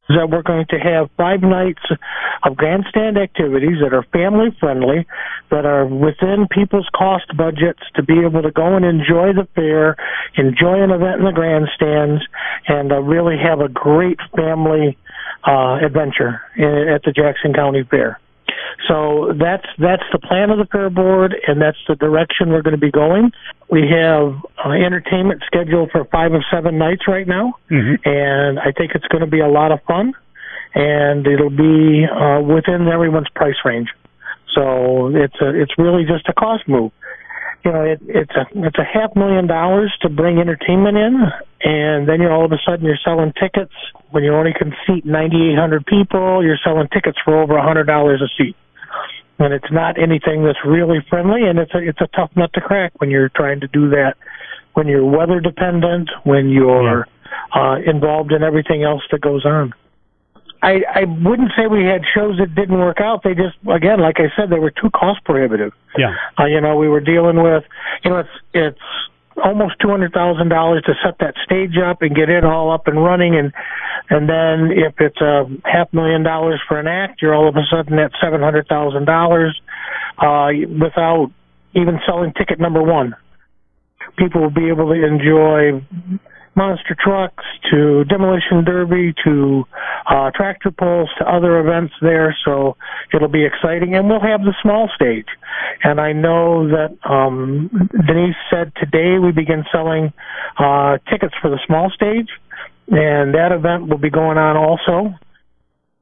that we're going to have 5 nights of grandstand activities that are family friendly, that are within people's cost budgets to be able to go and enjoy the fair, enjoy an event in the grandstands, and really have a great family adventure at the Jackson County Fair. So that's the plan of the Fair Board, and that's the direction we're going to be going. We have entertainment scheduled for 5 of 7 nights right now, and I think it's going to be a lot of fun, and it'll be within everyone's price range. So it's really just a cost move. You know, it's a $500,000 to bring entertainment in, and then all of a sudden you're selling tickets. When you only can seat 9,800 people, you're selling tickets for over $100 a seat. And it's not anything that's really friendly, and it's a tough nut to crack when you're trying to do that, when you're weather dependent, when you're involved in everything else that goes on. I wouldn't say we had shows that didn't work out. They just, again, like I said, they were too cost prohibitive. Yeah. We were dealing with, it's almost $200,000 to set that stage up and get it all up and running, and then if it's $500,000 for an act, you're all of a sudden at $700,000 without even selling ticket number 1. People will be able to enjoy monster trucks to demolition derby to tractor pulls to other events there, so it'll be exciting. And we'll have the small stage, and I know that Denise said today we begin selling tickets for the small stage, and that event will be going on also.